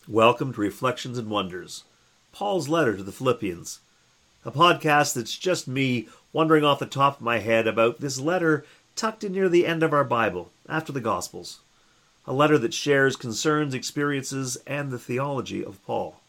Welcome to Reflections and Wonders, Paul's letter to the Philippians, a podcast that's just me wondering off the top of my head about this letter tucked in near the end of our Bible, after the Gospels, a letter that shares concerns, experiences, and the theology of Paul.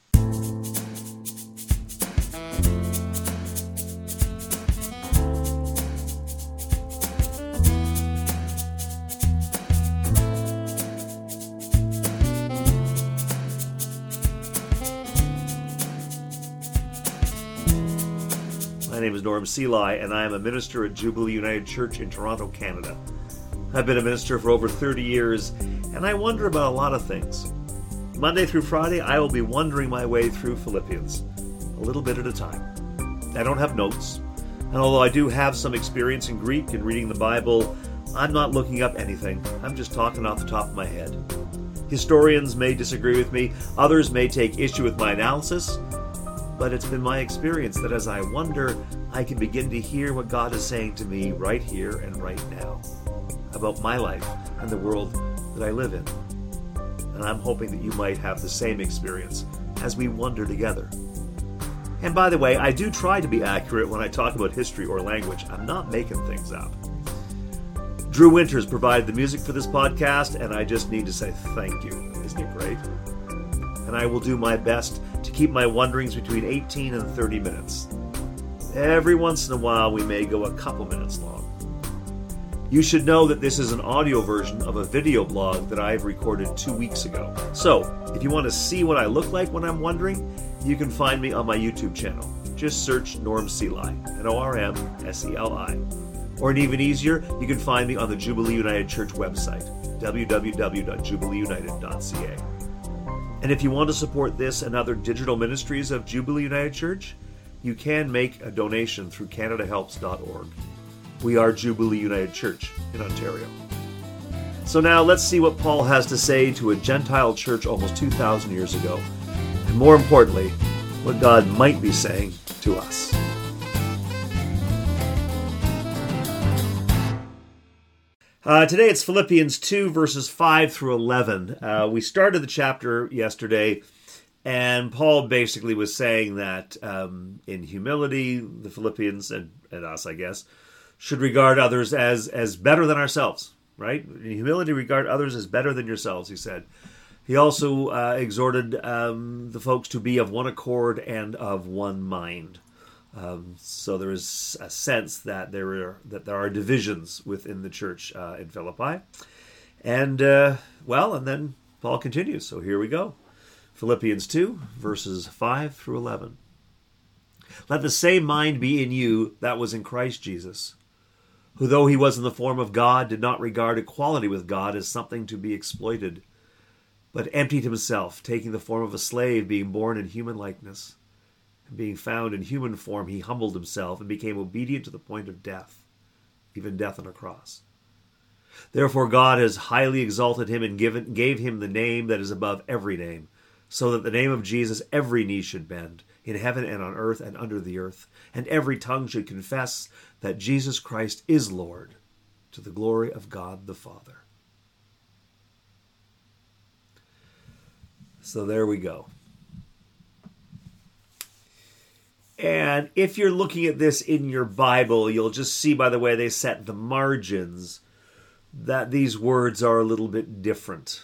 My name is Norm Seelye, and I am a minister at Jubilee United Church in Toronto, Canada. I've been a minister for over 30 years, and I wonder about a lot of things. Monday through Friday, I will be wondering my way through Philippians, a little bit at a time. I don't have notes, and although I do have some experience in Greek and reading the Bible, I'm not looking up anything. I'm just talking off the top of my head. Historians may disagree with me, others may take issue with my analysis, but it's been my experience that as I wonder, I can begin to hear what God is saying to me right here and right now about my life and the world that I live in. And I'm hoping that you might have the same experience as we wonder together. And by the way, I do try to be accurate when I talk about history or language. I'm not making things up. Drew Winters provided the music for this podcast, and I just need to say thank you. Isn't he great? And I will do my best to keep my wonderings between 18 and 30 minutes. Every once in a while, we may go a couple minutes long. You should know that this is an audio version of a video blog that I've recorded 2 weeks ago. So, if you want to see what I look like when I'm wondering, you can find me on my YouTube channel. Just search Norm Seelye, N-O-R-M-S-E-L-I. Or even easier, you can find me on the Jubilee United Church website, www.jubileeunited.ca. And if you want to support this and other digital ministries of Jubilee United Church, you can make a donation through CanadaHelps.org. We are Jubilee United Church in Ontario. So now let's see what Paul has to say to a Gentile church almost 2,000 years ago. And more importantly, what God might be saying to us. Today it's Philippians 2, verses 5 through 11. We started the chapter yesterday, and Paul basically was saying that in humility, the Philippians, and us, I guess, should regard others as better than ourselves, right? In humility, regard others as better than yourselves, he said. He also exhorted the folks to be of one accord and of one mind. So there is a sense that there are divisions within the church in Philippi. And, and then Paul continues. So here we go. Philippians 2, verses 5 through 11. Let the same mind be in you that was in Christ Jesus, who though he was in the form of God, did not regard equality with God as something to be exploited, but emptied himself, taking the form of a slave, being born in human likeness. And being found in human form, he humbled himself and became obedient to the point of death, even death on a cross. Therefore God has highly exalted him and gave him the name that is above every name, so that the name of Jesus every knee should bend, in heaven and on earth and under the earth, and every tongue should confess that Jesus Christ is Lord, to the glory of God the Father. So there we go. And if you're looking at this in your Bible, you'll just see by the way they set the margins that these words are a little bit different.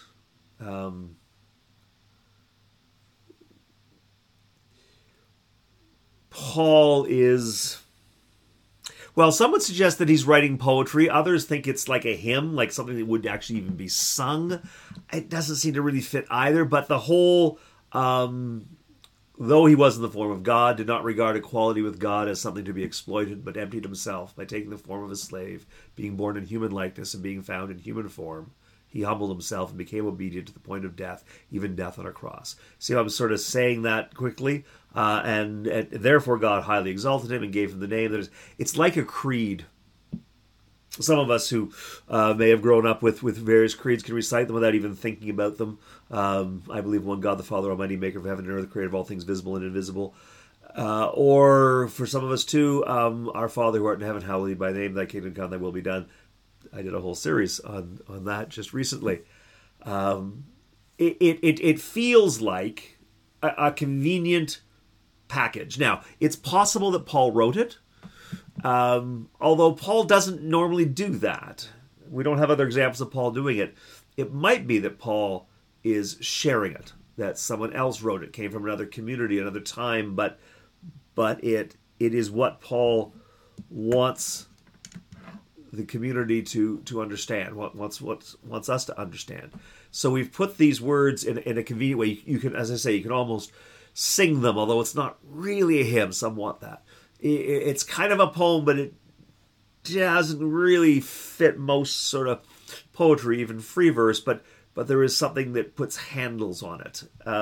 Paul is, some would suggest that he's writing poetry. Others think it's like a hymn, like something that would actually even be sung. It doesn't seem to really fit either, but the whole... though he was in the form of God, did not regard equality with God as something to be exploited, but emptied himself by taking the form of a slave, being born in human likeness and being found in human form. He humbled himself and became obedient to the point of death, even death on a cross. See how I'm sort of saying that quickly? And therefore God highly exalted him and gave him the name that is... It's like a creed. Some of us who may have grown up with various creeds can recite them without even thinking about them. I believe one God, the Father Almighty, maker of heaven and earth, creator of all things visible and invisible. Or for some of us too, our Father who art in heaven, hallowed be thy name, thy kingdom come, thy will be done. I did a whole series on that just recently. it feels like a convenient package. Now, it's possible that Paul wrote it, although Paul doesn't normally do that. We don't have other examples of Paul doing it. It might be that Paul is sharing it, that someone else wrote it, came from another community, another time, but it is what Paul wants the community to understand, wants us to understand. So we've put these words in a convenient way. You can, as I say, you can almost sing them, although it's not really a hymn. Some want that. It's kind of a poem, but it doesn't really fit most sort of poetry, even free verse, but there is something that puts handles on it.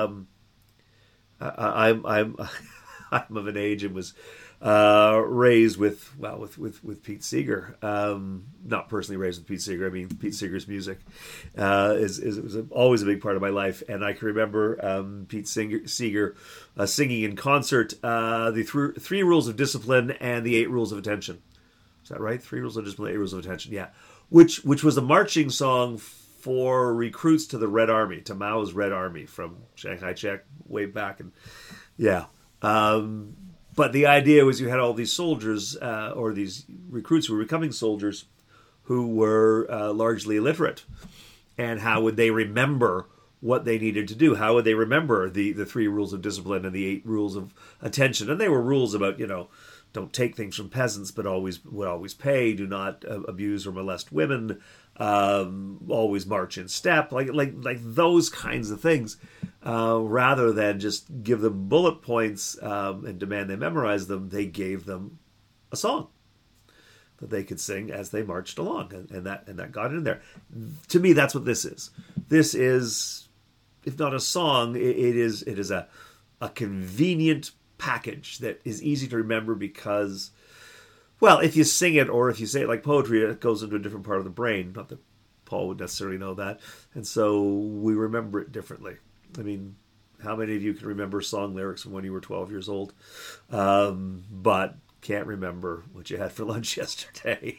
I'm I'm of an age and was raised with Pete Seeger. Not personally raised with Pete Seeger. I mean, Pete Seeger's music was always a big part of my life, and I can remember Pete Seeger singing in concert the three rules of discipline and the 8 rules of attention. Is that right? 3 rules of discipline, 8 rules of attention. Yeah, which was a marching song for recruits to the Red Army, to Mao's Red Army from Chiang Kai-shek way back, and yeah. But the idea was you had all these soldiers, or these recruits who were becoming soldiers, who were largely illiterate. And how would they remember what they needed to do? How would they remember the 3 rules of discipline and the 8 rules of attention? And they were rules about, don't take things from peasants, but always pay, do not abuse or molest women, always march in step, like those kinds of things, rather than just give them bullet points and demand they memorize them. They gave them a song that they could sing as they marched along, and that got in there. To me, that's what this is. This is, if not a song, it is a convenient package that is easy to remember because, well, if you sing it or if you say it like poetry, it goes into a different part of the brain. Not that Paul would necessarily know that. And so we remember it differently. I mean, how many of you can remember song lyrics from when you were 12 years old, but can't remember what you had for lunch yesterday?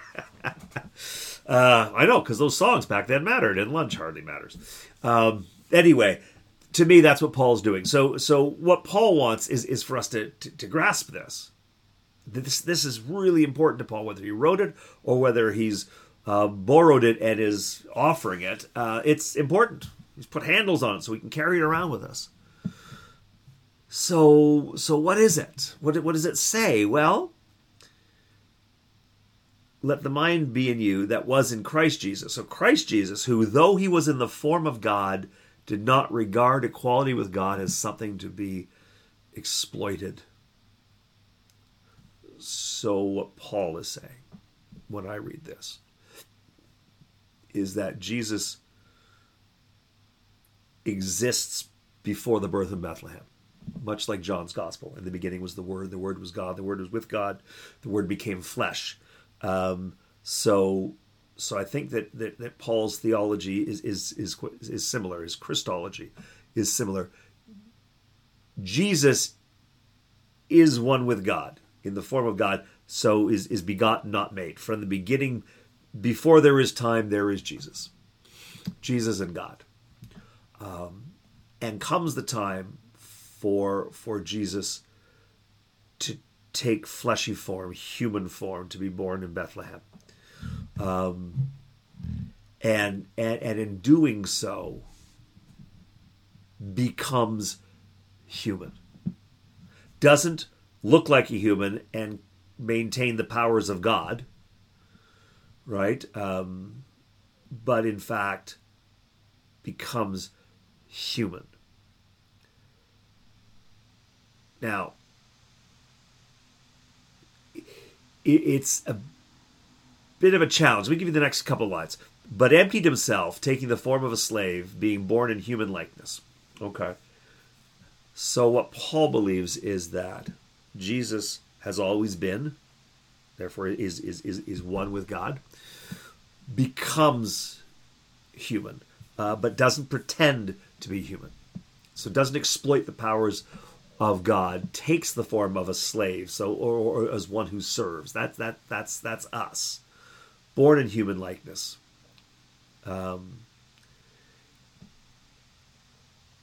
I know, because those songs back then mattered, and lunch hardly matters. Anyway, to me, that's what Paul's doing. So what Paul wants is for us to grasp this. This is really important to Paul, whether he wrote it or whether he's borrowed it and is offering it. It's important. He's put handles on it so we can carry it around with us. So what is it? What does it say? Well, let the mind be in you that was in Christ Jesus. So Christ Jesus, who though he was in the form of God, did not regard equality with God as something to be exploited. So what Paul is saying when I read this is that Jesus exists before the birth of Bethlehem, much like John's Gospel. In the beginning was the Word was God, the Word was with God, the Word became flesh. So I think that Paul's theology is similar. His Christology is similar. Jesus is one with God in the form of God, so is begotten, not made. From the beginning, before there is time, there is Jesus and God. And comes the time for Jesus to take fleshy form, human form, to be born in Bethlehem. And in doing so, becomes human. Doesn't look like a human and maintain the powers of God, right? But in fact, becomes human. Now, it's a bit of a challenge. Let me give you the next couple of lines. But emptied himself, taking the form of a slave, being born in human likeness. Okay. So what Paul believes is that Jesus has always been, therefore is one with God, becomes human, but doesn't pretend to be human. So doesn't exploit the powers of God, takes the form of a slave, so or as one who serves. That's us, born in human likeness.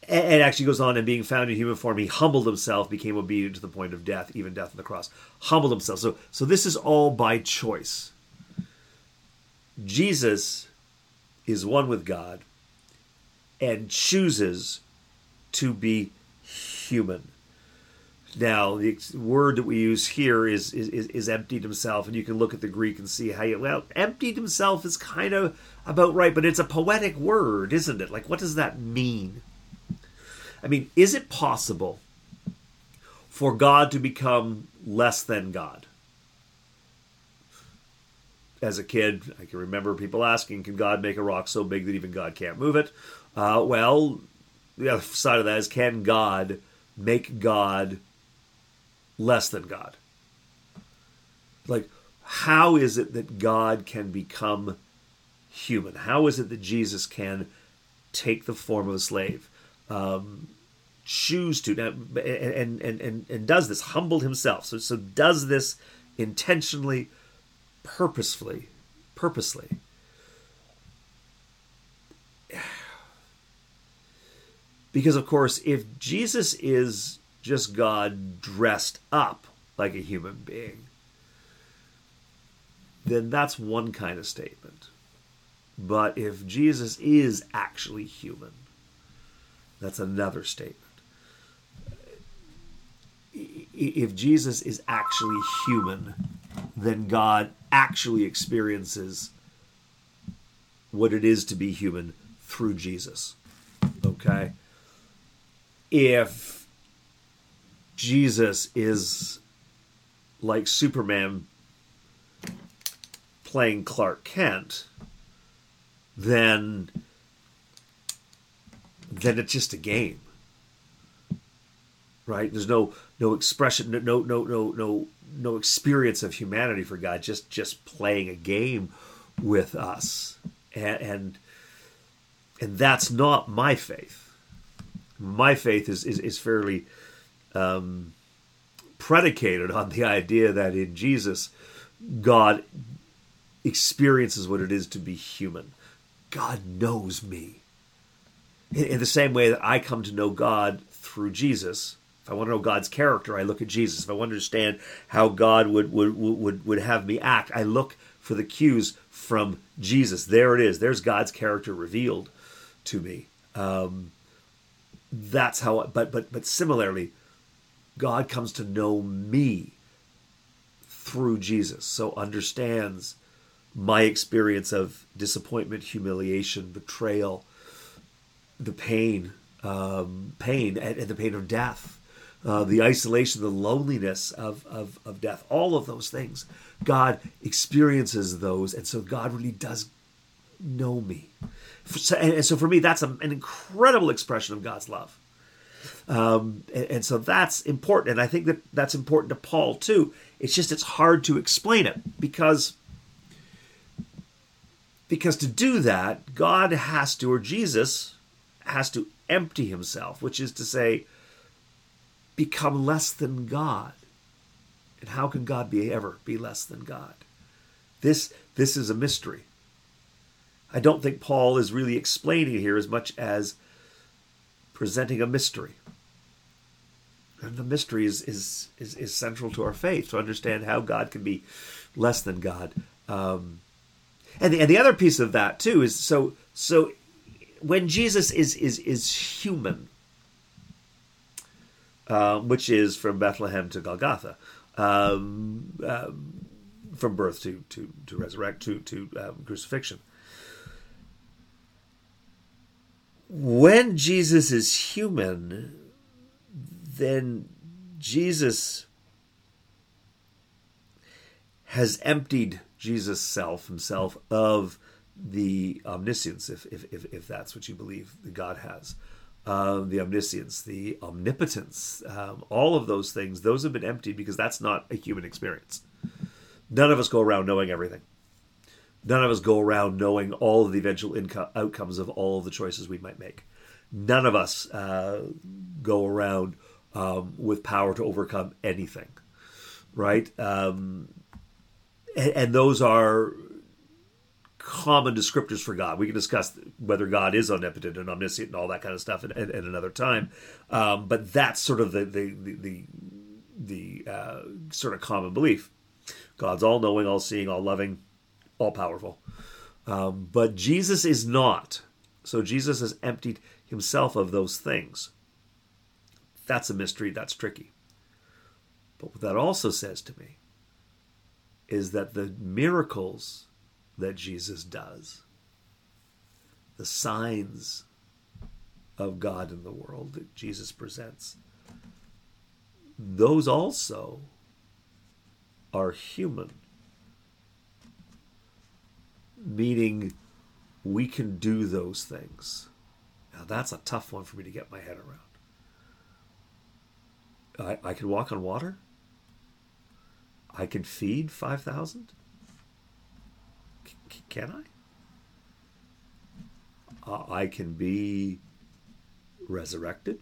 And actually goes on, and being found in human form, he humbled himself, became obedient to the point of death, even death on the cross. Humbled himself. So this is all by choice. Jesus is one with God and chooses to be human. Now, the word that we use here is emptied himself, and you can look at the Greek and see how emptied himself is kind of about right, but it's a poetic word, isn't it? Like, what does that mean? I mean, is it possible for God to become less than God? As a kid, I can remember people asking, can God make a rock so big that even God can't move it? Well, the other side of that is, can God make God less than God? Like, how is it that God can become human? How is it that Jesus can take the form of a slave? Choose to and does this, humbled himself. So does this intentionally, purposely. Because of course, if Jesus is just God dressed up like a human being, then that's one kind of statement. But if Jesus is actually human, that's another statement. If Jesus is actually human, then God actually experiences what it is to be human through Jesus. Okay? If Jesus is like Superman playing Clark Kent, then it's just a game, right? There's no expression, no experience of humanity for God. Just playing a game with us, and that's not my faith. My faith is fairly predicated on the idea that in Jesus, God experiences what it is to be human. God knows me. In the same way that I come to know God through Jesus. If I want to know God's character, I look at Jesus. If I want to understand how God would have me act, I look for the cues from Jesus. There it is. There's God's character revealed to me. That's how. But similarly, God comes to know me through Jesus. So understands my experience of disappointment, humiliation, betrayal, the pain, and the pain of death, the isolation, the loneliness of death, all of those things. God experiences those, and so God really does know me. And so for me, that's an incredible expression of God's love. And so that's important, and I think that's important to Paul too. It's hard to explain it because to do that, God has to, or Jesus has to empty himself, which is to say, become less than God. And how can God ever be less than God? This is a mystery. I don't think Paul is really explaining it here as much as presenting a mystery. And the mystery is central to our faith, to understand how God can be less than God. And the other piece of that too is so when Jesus is human, which is from Bethlehem to Golgotha, from birth to resurrect to crucifixion. When Jesus is human, then Jesus has emptied himself of the omniscience, if that's what you believe that God has, the omniscience, the omnipotence, all of those things, those have been emptied because that's not a human experience. None of us go around knowing everything. None of us go around knowing all of the eventual outcomes of all of the choices we might make. None of us go around with power to overcome anything, right? And those are common descriptors for God. We can discuss whether God is omnipotent and omniscient and all that kind of stuff at another time. But that's sort of the sort of common belief. God's all-knowing, all-seeing, all-loving, all-powerful. But Jesus is not. So Jesus has emptied himself of those things. That's a mystery. That's tricky. But what that also says to me is that the miracles that Jesus does, the signs of God in the world that Jesus presents, those also are human. Meaning we can do those things. Now that's a tough one for me to get my head around. I can walk on water. I can feed 5,000. Can I? I can be resurrected.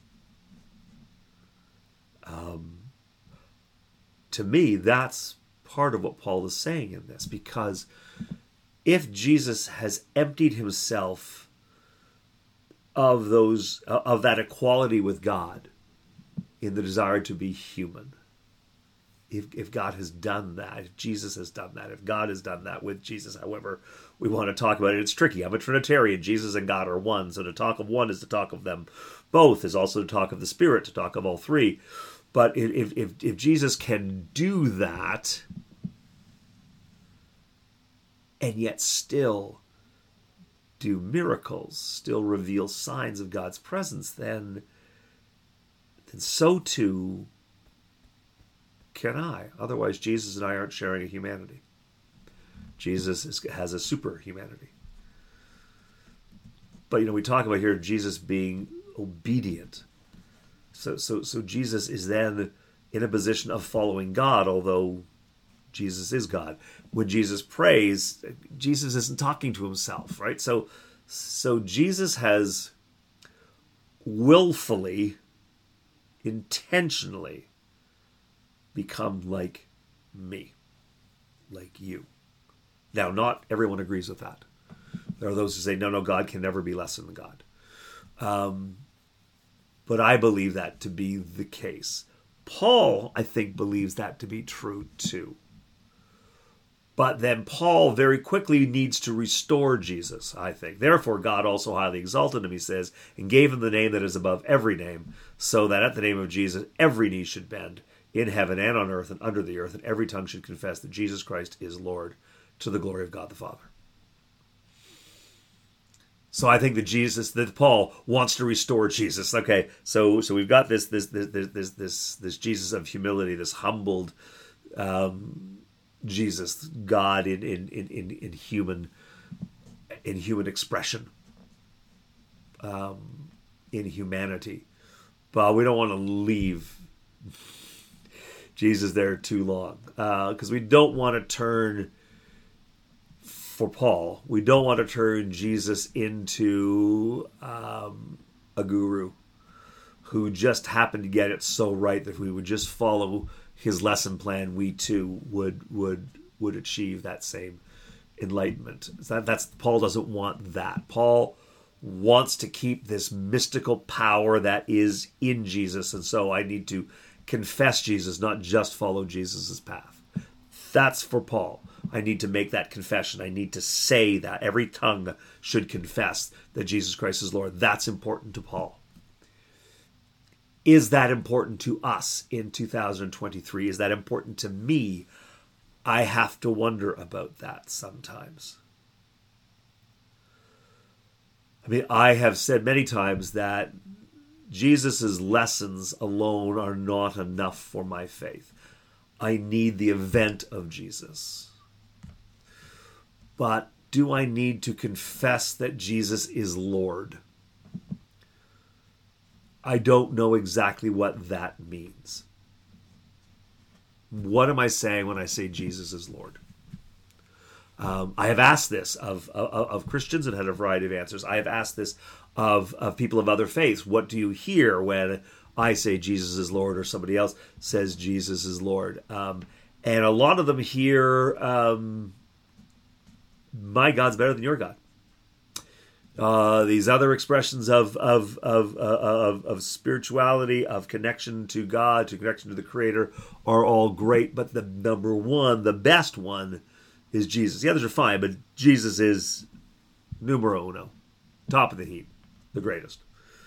To me, that's part of what Paul is saying in this, because if Jesus has emptied himself of that equality with God in the desire to be human, if God has done that, if Jesus has done that, if God has done that with Jesus, however we want to talk about it, it's tricky. I'm a Trinitarian. Jesus and God are one. So to talk of one is to talk of them both, is also to talk of the Spirit, to talk of all three. But if Jesus can do that and yet still do miracles, still reveal signs of God's presence, then so too can I. Otherwise, Jesus and I aren't sharing a humanity. Jesus has a super humanity. But, we talk about here Jesus being obedient. So Jesus is then in a position of following God, although Jesus is God. When Jesus prays, Jesus isn't talking to himself, right? So Jesus has willfully, intentionally become like me, like you. Now, not everyone agrees with that. There are those who say, no, God can never be less than God. But I believe that to be the case. Paul, I think, believes that to be true too. But then Paul very quickly needs to restore Jesus, I think. Therefore, God also highly exalted him, he says, and gave him the name that is above every name, so that at the name of Jesus every knee should bend, in heaven and on earth and under the earth, and every tongue should confess that Jesus Christ is Lord, to the glory of God the Father. So I think that Paul wants to restore Jesus. Okay, so we've got this Jesus of humility, this humbled Jesus, God in human expression, in humanity. But we don't want to leave Jesus there too long, because we don't want to turn. For Paul, we don't want to turn Jesus into a guru who just happened to get it so right that if we would just follow his lesson plan, we too would achieve that same enlightenment. That's Paul doesn't want that. Paul wants to keep this mystical power that is in Jesus, and so I need to confess Jesus, not just follow Jesus' path. That's for Paul. I need to make that confession. I need to say that. Every tongue should confess that Jesus Christ is Lord. That's important to Paul. Is that important to us in 2023? Is that important to me? I have to wonder about that sometimes. I mean, I have said many times that Jesus' lessons alone are not enough for my faith. I need the event of Jesus. But do I need to confess that Jesus is Lord? I don't know exactly what that means. What am I saying when I say Jesus is Lord? I have asked this of Christians and had a variety of answers. I have asked this of people of other faiths. What do you hear when I say Jesus is Lord or somebody else says Jesus is Lord? And a lot of them hear my God's better than your God. These other expressions of spirituality, of connection to God, to connection to the Creator, are all great. But the number one, the best one, is Jesus. The others are fine, but Jesus is numero uno, top of the heap, the greatest.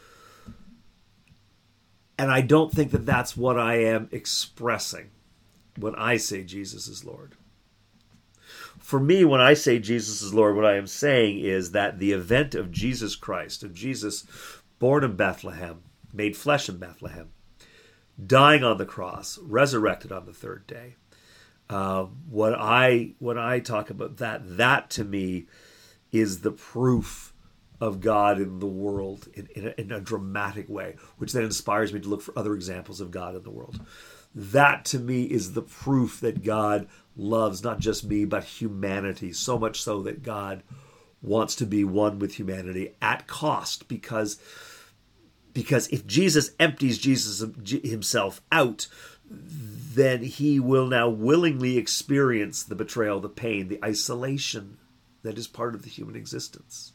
And I don't think that that's what I am expressing when I say Jesus is Lord. For me, when I say Jesus is Lord, what I am saying is that the event of Jesus Christ, of Jesus born in Bethlehem, made flesh in Bethlehem, dying on the cross, resurrected on the third day. When I talk about that to me is the proof of God in the world in a dramatic way, which then inspires me to look for other examples of God in the world. That to me is the proof that God loves not just me, but humanity, so much so that God wants to be one with humanity at cost, because if Jesus empties himself out, then he will now willingly experience the betrayal, the pain, the isolation that is part of the human existence.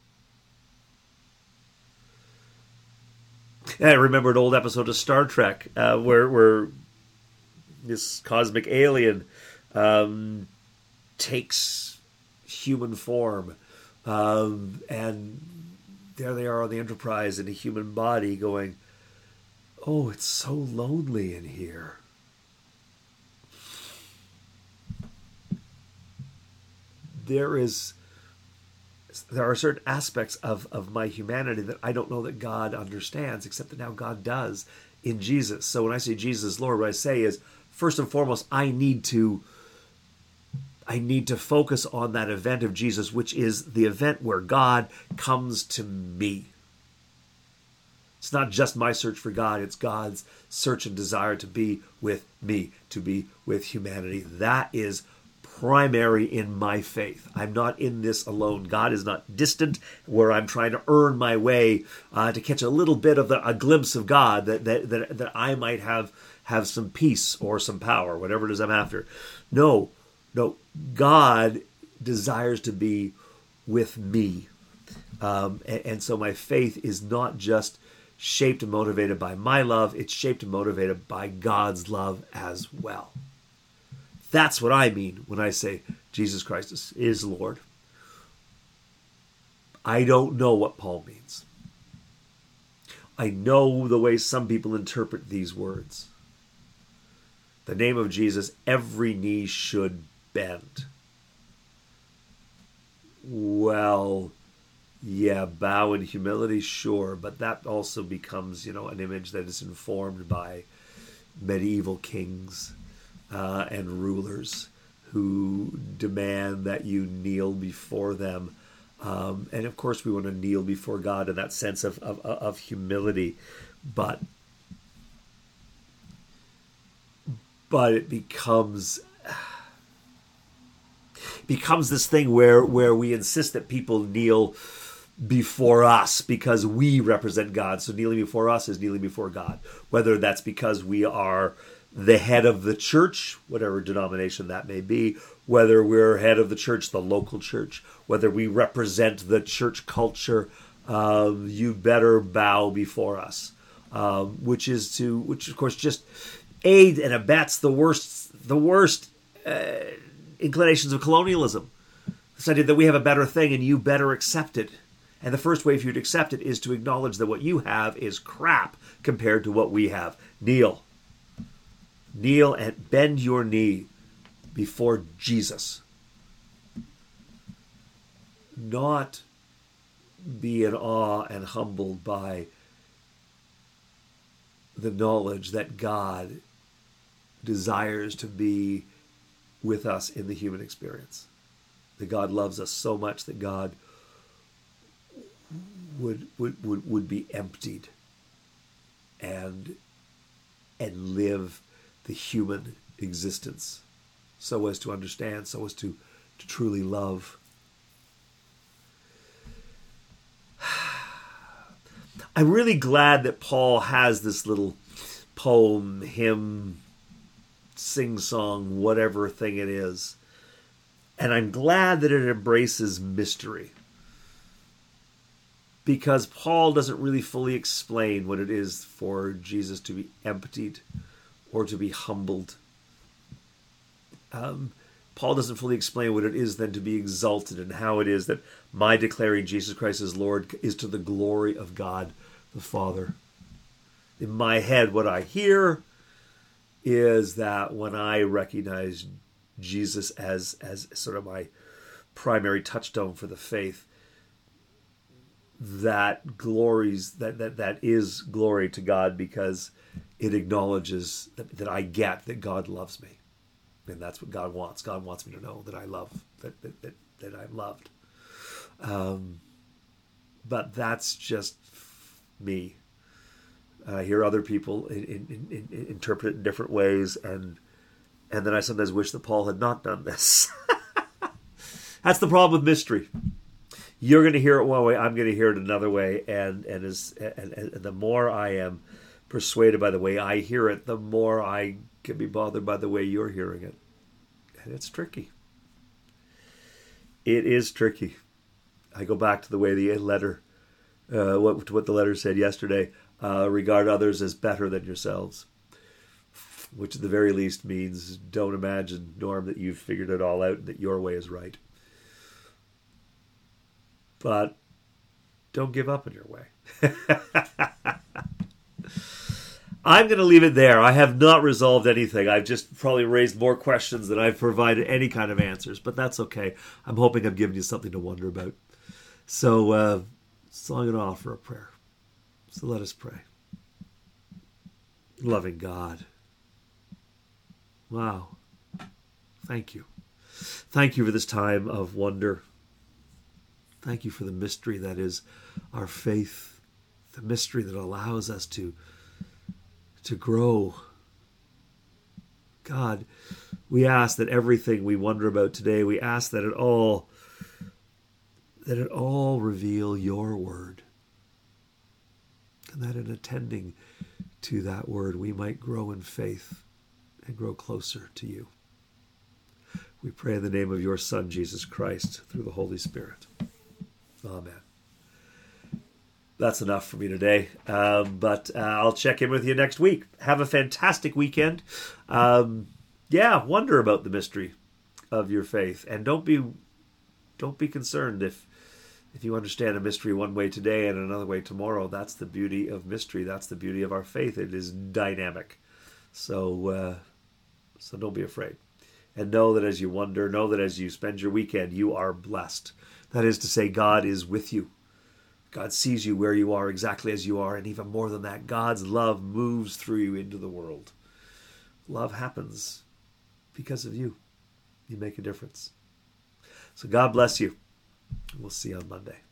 I remember an old episode of Star Trek where this cosmic alien takes human form, and there they are on the Enterprise in a human body going, "Oh, it's so lonely in here." There are certain aspects of my humanity that I don't know that God understands, except that now God does in Jesus. So when I say Jesus is Lord, what I say is, first and foremost, I need to focus on that event of Jesus, which is the event where God comes to me. It's not just my search for God, it's God's search and desire to be with me, to be with humanity. That is primary in my faith. I'm not in this alone. God is not distant where I'm trying to earn my way to catch a little bit of a glimpse of God that I might have some peace or some power, whatever it is I'm after. No, God desires to be with me. And so my faith is not just shaped and motivated by my love, it's shaped and motivated by God's love as well. That's what I mean when I say Jesus Christ is Lord. I don't know what Paul means. I know the way some people interpret these words. The name of Jesus, every knee should bend. Well, yeah, bow in humility, sure, but that also becomes, an image that is informed by medieval kings and rulers who demand that you kneel before them. And of course we want to kneel before God in that sense of humility, but it becomes this thing where we insist that people kneel before us because we represent God. So kneeling before us is kneeling before God, whether that's because we are the head of the church, whatever denomination that may be, whether we're head of the church, the local church, whether we represent the church culture, you better bow before us, which of course just aids and abets the worst inclinations of colonialism. This idea that we have a better thing and you better accept it. And the first way for you to accept it is to acknowledge that what you have is crap compared to what we have. Kneel and bend your knee before Jesus. Not be in awe and humbled by the knowledge that God desires to be with us in the human experience. That God loves us so much that God would be emptied and live the human existence so as to understand, so as to truly love. I'm really glad that Paul has this little poem, hymn, sing-song, whatever thing it is, And I'm glad that it embraces mystery, because Paul doesn't really fully explain what it is for Jesus to be emptied or to be humbled. Paul doesn't fully explain what it is then to be exalted, and how it is that my declaring Jesus Christ as Lord is to the glory of God the Father. In my head, what I hear is that when I recognize Jesus as sort of my primary touchstone for the faith, that is glory to God, because it acknowledges that I get that God loves me. And that's what God wants. God wants me to know that I love, that I'm loved. But that's just me. I hear other people interpret it in different ways, and then I sometimes wish that Paul had not done this. That's the problem with mystery. You're going to hear it one way, I'm going to hear it another way, and the more I am persuaded by the way I hear it, the more I can be bothered by the way you're hearing it. And it's tricky. It is tricky. I go back to the way the letter, what the letter said yesterday, regard others as better than yourselves, which at the very least means don't imagine, Norm, that you've figured it all out and that your way is right. But don't give up on your way. I'm going to leave it there. I have not resolved anything. I've just probably raised more questions than I've provided any kind of answers, but that's okay. I'm hoping I've given you something to wonder about. So I'm going to offer a prayer. So let us pray. Loving God. Wow. Thank you. Thank you for this time of wonder. Thank you for the mystery that is our faith, the mystery that allows us to grow. God, we ask that everything we wonder about today, we ask that it all reveal your word. And that in attending to that word, we might grow in faith and grow closer to you. We pray in the name of your Son, Jesus Christ, through the Holy Spirit. Amen. That's enough for me today, but I'll check in with you next week. Have a fantastic weekend. Wonder about the mystery of your faith, and don't be concerned if you understand a mystery one way today and another way tomorrow. That's the beauty of mystery. That's the beauty of our faith. It is dynamic. So don't be afraid, and know that as you wonder, know that as you spend your weekend, you are blessed. That is to say, God is with you. God sees you where you are, exactly as you are, and even more than that, God's love moves through you into the world. Love happens because of you. You make a difference. So God bless you. We'll see you on Monday.